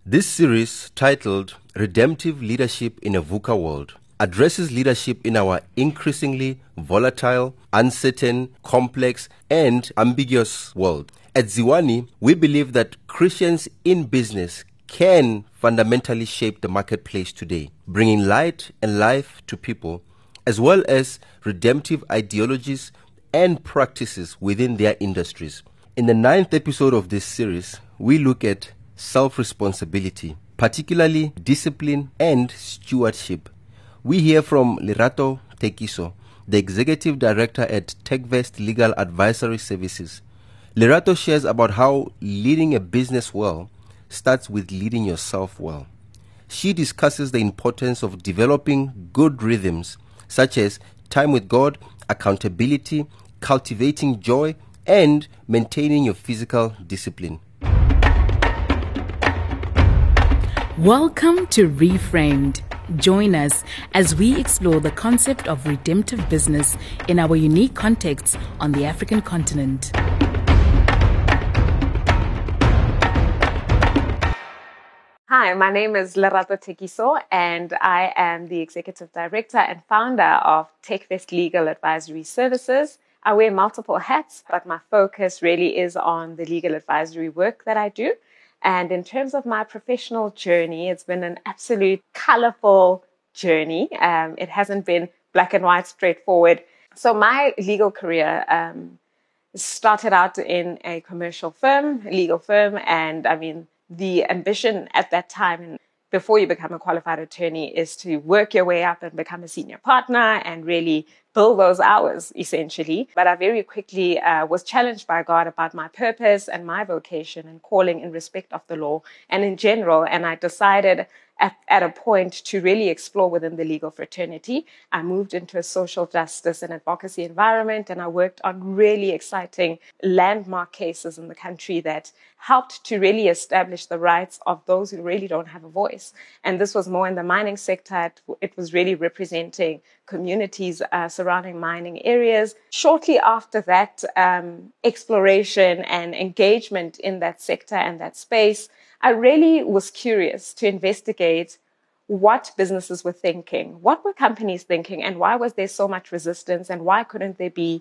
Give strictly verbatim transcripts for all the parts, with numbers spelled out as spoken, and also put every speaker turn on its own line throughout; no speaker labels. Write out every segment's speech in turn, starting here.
This series, titled Redemptive Leadership in a VUCA World, addresses leadership in our increasingly volatile, uncertain, complex, and ambiguous world. At Ziwani, we believe that Christians in business can fundamentally shape the marketplace today, bringing light and life to people, as well as redemptive ideologies and practices within their industries. In the ninth episode of this series, we look at self-responsibility, particularly discipline and stewardship. We hear from Lerato Tekiso, the Executive Director at TechVest Legal Advisory Services. Lerato shares about how leading a business well starts with leading yourself well. She discusses the importance of developing good rhythms, such as time with God, accountability, cultivating joy, and maintaining your physical discipline.
Welcome to Reframed. Join us as we explore the concept of redemptive business in our unique context on the African continent.
Hi, my name is Lerato Tekiso, and I am the Executive Director and founder of TechVest Legal Advisory Services. I wear multiple hats, but my focus really is on the legal advisory work that I do. And in terms of my professional journey, it's been an absolute colorful journey. Um, it hasn't been black and white, straightforward. So my legal career um, started out in a commercial firm, a legal firm. And I mean, the ambition at that time, before you become a qualified attorney, is to work your way up and become a senior partner and really build those hours, essentially. But I very quickly uh, was challenged by God about my purpose and my vocation and calling in respect of the law and in general. And I decided at, at a point to really explore within the legal fraternity. I moved into a social justice and advocacy environment, and I worked on really exciting landmark cases in the country that helped to really establish the rights of those who really don't have a voice. And this was more in the mining sector. It, it was really representing communities uh, surrounding mining areas. Shortly after that um, exploration and engagement in that sector and that space, I really was curious to investigate what businesses were thinking, what were companies thinking, and why was there so much resistance, and why couldn't there be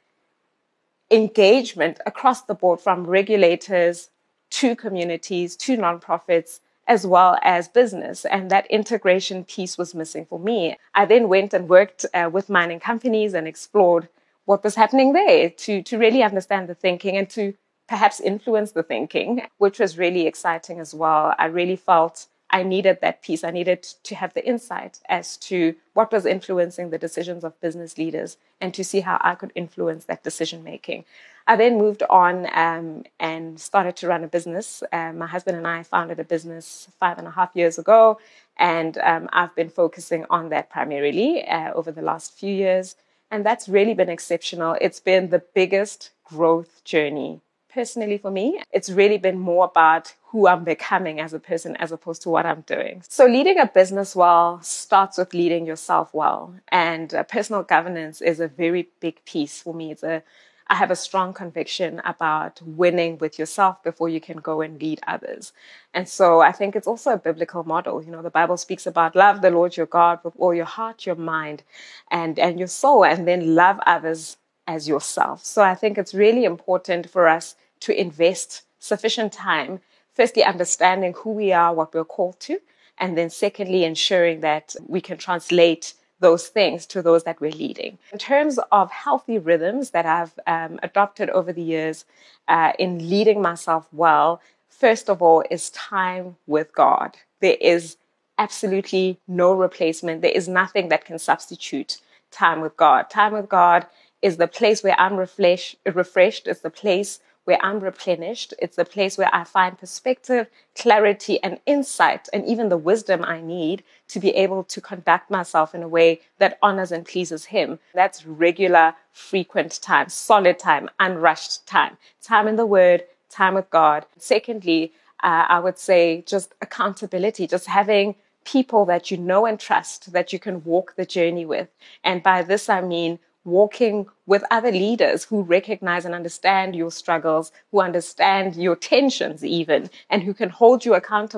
engagement across the board from regulators to communities to nonprofits as well as business. And that integration piece was missing for me. I then went and worked uh, with mining companies and explored what was happening there to, to really understand the thinking and to perhaps influence the thinking, which was really exciting as well. I really felt I needed that piece. I needed to have the insight as to what was influencing the decisions of business leaders and to see how I could influence that decision making. I then moved on um, and started to run a business. Uh, my husband and I founded a business five and a half years ago, and um, I've been focusing on that primarily uh, over the last few years. And that's really been exceptional. It's been the biggest growth journey personally for me. It's really been more about who I'm becoming as a person as opposed to what I'm doing. So leading a business well starts with leading yourself well. And uh, personal governance is a very big piece for me. It's a, I have a strong conviction about winning with yourself before you can go and lead others. And so I think it's also a biblical model. You know, the Bible speaks about love the Lord your God with all your heart, your mind, and, and your soul, and then love others as yourself. So I think it's really important for us to invest sufficient time, firstly, understanding who we are, what we're called to, and then secondly, ensuring that we can translate those things to those that we're leading. In terms of healthy rhythms that I've um, adopted over the years uh, in leading myself well, first of all, is time with God. There is absolutely no replacement. There is nothing that can substitute time with God. Time with God is the place where I'm refresh, refreshed. It's the place where I'm replenished. It's the place where I find perspective, clarity, and insight, and even the wisdom I need to be able to conduct myself in a way that honors and pleases Him. That's regular, frequent time, solid time, unrushed time. Time in the Word, time with God. Secondly, uh, I would say just accountability, just having people that you know and trust, that you can walk the journey with. And by this, I mean walking with other leaders who recognize and understand your struggles, who understand your tensions even, and who can hold you accountable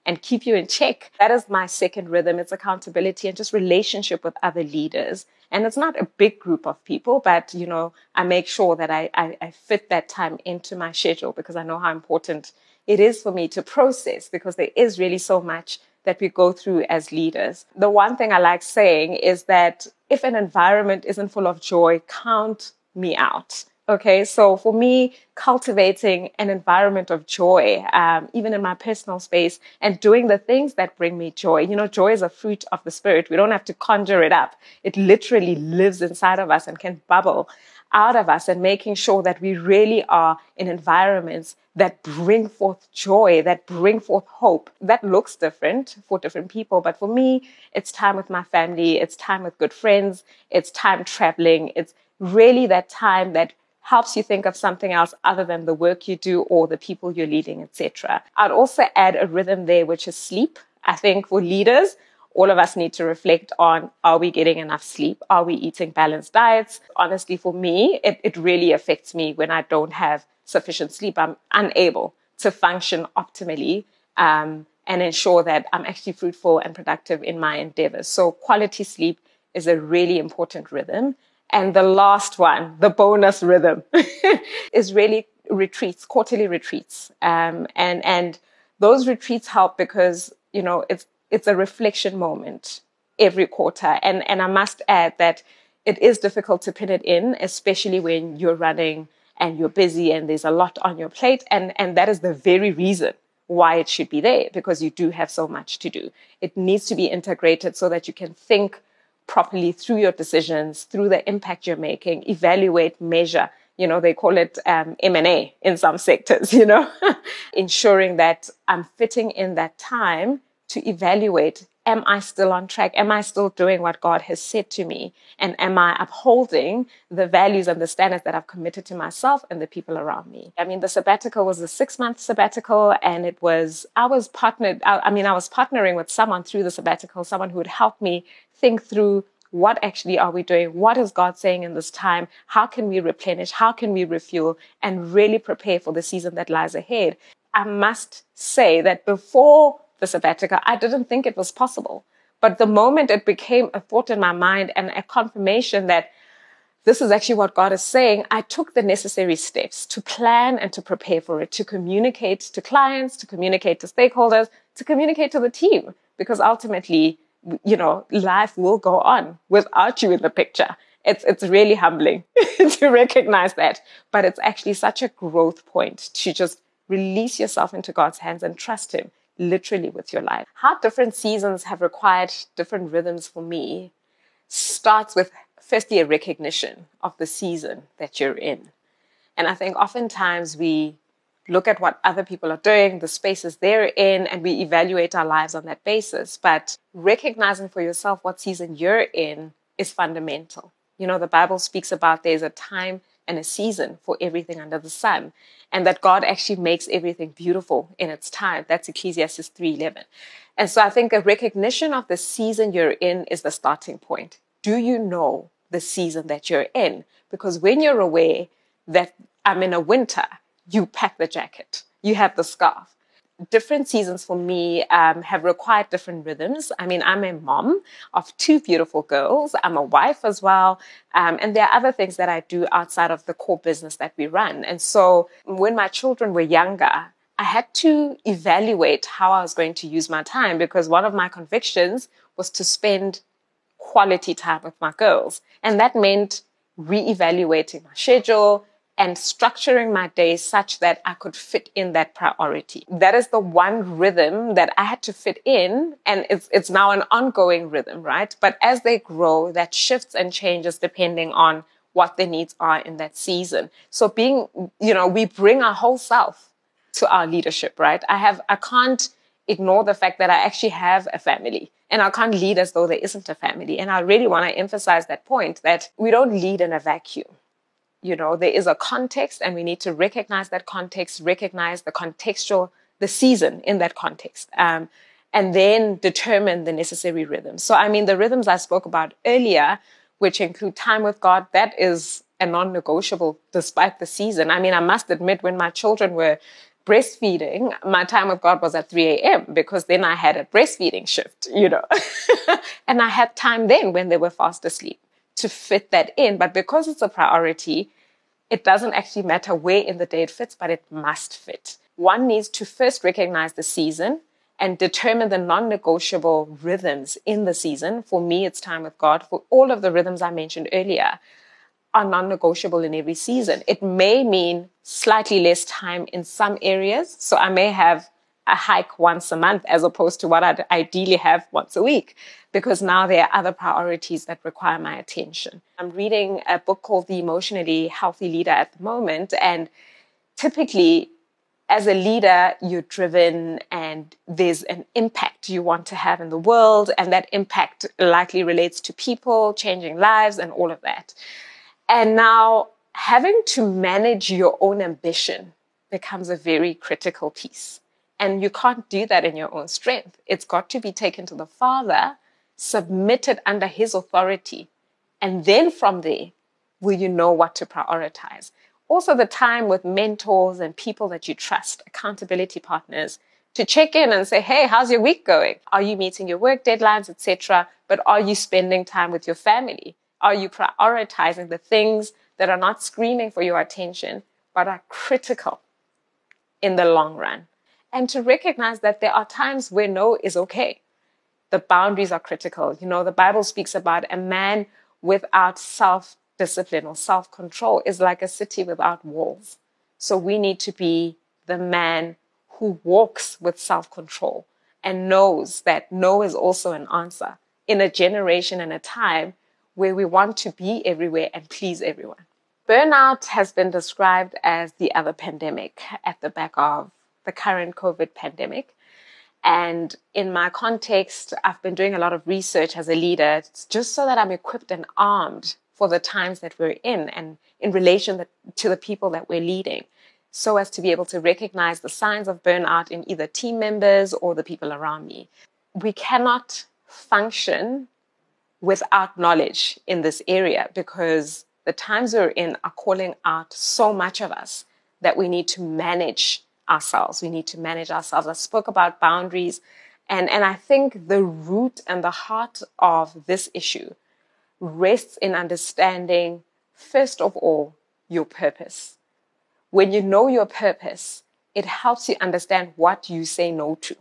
and keep you in check. That is my second rhythm. It's accountability and just relationship with other leaders. And it's not a big group of people, but, you know, I make sure that I, I, I fit that time into my schedule because I know how important it is for me to process, because there is really so much that we go through as leaders. The one thing I like saying is that if an environment isn't full of joy, count me out. Okay, so for me, cultivating an environment of joy, um, even in my personal space, and doing the things that bring me joy. You know, joy is a fruit of the Spirit. We don't have to conjure it up. It literally lives inside of us and can bubble out of us, and making sure that we really are in environments that bring forth joy, that bring forth hope. That looks different for different people. But for me, it's time with my family. It's time with good friends. It's time traveling. It's really that time that helps you think of something else other than the work you do or the people you're leading, et cetera. I'd also add a rhythm there, which is sleep. I think for leaders, all of us need to reflect on, are we getting enough sleep? Are we eating balanced diets? Honestly, for me, it, it really affects me when I don't have sufficient sleep. I'm unable to function optimally um, and ensure that I'm actually fruitful and productive in my endeavors. So quality sleep is a really important rhythm. And the last one, the bonus rhythm, is really retreats, quarterly retreats. Um, and, and those retreats help because, you know, it's it's a reflection moment every quarter. And, and I must add that it is difficult to pin it in, especially when you're running and you're busy and there's a lot on your plate. And, and that is the very reason why it should be there, because you do have so much to do. It needs to be integrated so that you can think properly through your decisions, through the impact you're making, evaluate, measure. You know, they call it um, M and A in some sectors, you know, ensuring that I'm fitting in that time to evaluate, am I still on track? Am I still doing what God has said to me? And am I upholding the values and the standards that I've committed to myself and the people around me? I mean, the sabbatical was a six-month sabbatical, and it was, I was partnered, I, I mean, I was partnering with someone through the sabbatical, someone who would help me think through what actually are we doing? What is God saying in this time? How can we replenish? How can we refuel and really prepare for the season that lies ahead? I must say that before the sabbatical, I didn't think it was possible. But the moment it became a thought in my mind and a confirmation that this is actually what God is saying, I took the necessary steps to plan and to prepare for it, to communicate to clients, to communicate to stakeholders, to communicate to the team, because ultimately, you know, life will go on without you in the picture. It's it's really humbling to recognize that, but it's actually such a growth point to just release yourself into God's hands and trust Him literally with your life. How different seasons have required different rhythms for me starts with firstly a recognition of the season that you're in. And I think oftentimes we look at what other people are doing, the spaces they're in, and we evaluate our lives on that basis. But recognizing for yourself what season you're in is fundamental. You know, the Bible speaks about there's a time and a season for everything under the sun, and that God actually makes everything beautiful in its time. That's Ecclesiastes three eleven. And so I think a recognition of the season you're in is the starting point. Do you know the season that you're in? Because when you're aware that I'm in a winter, you pack the jacket, you have the scarf. Different seasons for me um, have required different rhythms. I mean, I'm a mom of two beautiful girls. I'm a wife as well. Um, and there are other things that I do outside of the core business that we run. And so when my children were younger, I had to evaluate how I was going to use my time, because one of my convictions was to spend quality time with my girls. And that meant reevaluating my schedule and structuring my days such that I could fit in that priority. That is the one rhythm that I had to fit in, and it's it's now an ongoing rhythm, right? But as they grow, that shifts and changes depending on what their needs are in that season. So being, you know, we bring our whole self to our leadership, right? I have, I can't ignore the fact that I actually have a family, and I can't lead as though there isn't a family. And I really want to emphasize that point, that we don't lead in a vacuum. You know, there is a context, and we need to recognize that context, recognize the contextual, the season in that context, um, and then determine the necessary rhythms. So, I mean, the rhythms I spoke about earlier, which include time with God, that is a non-negotiable despite the season. I mean, I must admit, when my children were breastfeeding, my time with God was at three a.m. because then I had a breastfeeding shift, you know. And I had time then when they were fast asleep to fit that in. But because it's a priority, it doesn't actually matter where in the day it fits, but it must fit. One needs to first recognize the season and determine the non-negotiable rhythms in the season. For me, it's time with God. For all of the rhythms I mentioned earlier are non-negotiable in every season. It may mean slightly less time in some areas. So I may have a hike once a month as opposed to what I'd ideally have once a week, because now there are other priorities that require my attention. I'm reading a book called The Emotionally Healthy Leader at the moment. And typically, as a leader, you're driven and there's an impact you want to have in the world. And that impact likely relates to people, changing lives, and all of that. And now having to manage your own ambition becomes a very critical piece. And you can't do that in your own strength. It's got to be taken to the Father, submitted under his authority. And then from there, will you know what to prioritize? Also, the time with mentors and people that you trust, accountability partners, to check in and say, hey, how's your week going? Are you meeting your work deadlines, et cetera? But are you spending time with your family? Are you prioritizing the things that are not screaming for your attention, but are critical in the long run? And to recognize that there are times where no is okay. The boundaries are critical. You know, the Bible speaks about a man without self-discipline or self-control is like a city without walls. So we need to be the man who walks with self-control and knows that no is also an answer in a generation and a time where we want to be everywhere and please everyone. Burnout has been described as the other pandemic at the back of the current COVID pandemic. And in my context, I've been doing a lot of research as a leader, just so that I'm equipped and armed for the times that we're in and in relation to the people that we're leading, so as to be able to recognize the signs of burnout in either team members or the people around me. We cannot function without knowledge in this area, because the times we're in are calling out so much of us that we need to manage ourselves. We need to manage ourselves. I spoke about boundaries, and, and I think the root and the heart of this issue rests in understanding, first of all, your purpose. When you know your purpose, it helps you understand what you say no to.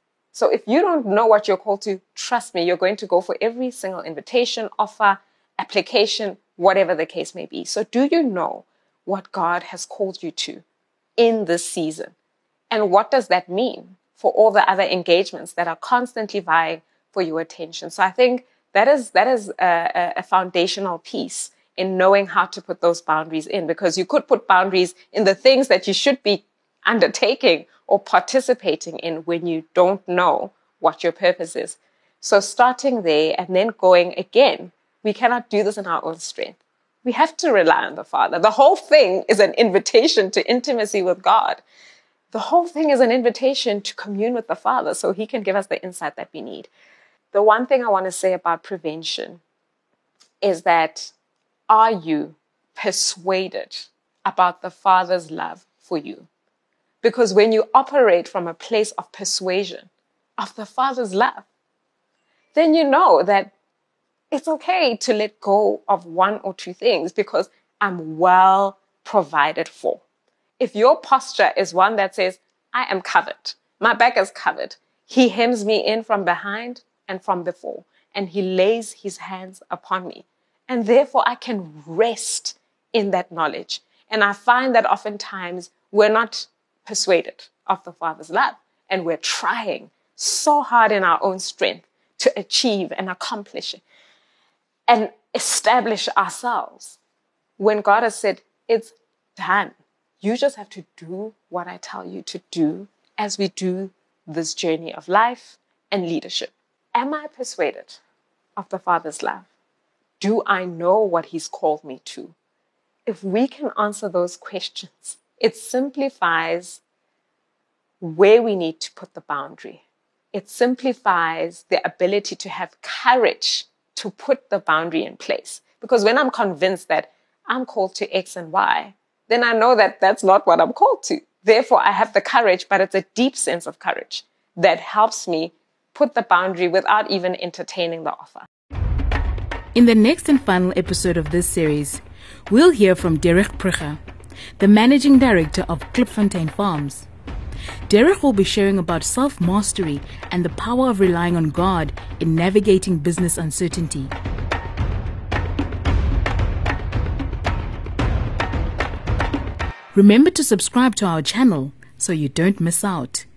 So if you don't know what you're called to, trust me, you're going to go for every single invitation, offer, application, whatever the case may be. So do you know what God has called you to in this season? And what does that mean for all the other engagements that are constantly vying for your attention? So I think that is that is a, a foundational piece in knowing how to put those boundaries in, because you could put boundaries in the things that you should be undertaking or participating in when you don't know what your purpose is. So starting there and then going again, we cannot do this in our own strength. We have to rely on the Father. The whole thing is an invitation to intimacy with God. The whole thing is an invitation to commune with the Father so he can give us the insight that we need. The one thing I want to say about prevention is that, are you persuaded about the Father's love for you? Because when you operate from a place of persuasion of the Father's love, then you know that it's okay to let go of one or two things because I'm well provided for. If your posture is one that says, I am covered, my back is covered, he hems me in from behind and from before, and he lays his hands upon me. And therefore I can rest in that knowledge. And I find that oftentimes we're not persuaded of the Father's love, and we're trying so hard in our own strength to achieve and accomplish it and establish ourselves, when God has said, it's done. You just have to do what I tell you to do as we do this journey of life and leadership. Am I persuaded of the Father's love? Do I know what he's called me to? If we can answer those questions, it simplifies where we need to put the boundary. It simplifies the ability to have courage to put the boundary in place. Because when I'm convinced that I'm called to X and Y, then I know that that's not what I'm called to. Therefore, I have the courage, but it's a deep sense of courage that helps me put the boundary without even entertaining the offer.
In the next and final episode of this series, we'll hear from Derek Prücher, the Managing Director of Klipfontein Farms. Derek will be sharing about self-mastery and the power of relying on God in navigating business uncertainty. Remember to subscribe to our channel so you don't miss out.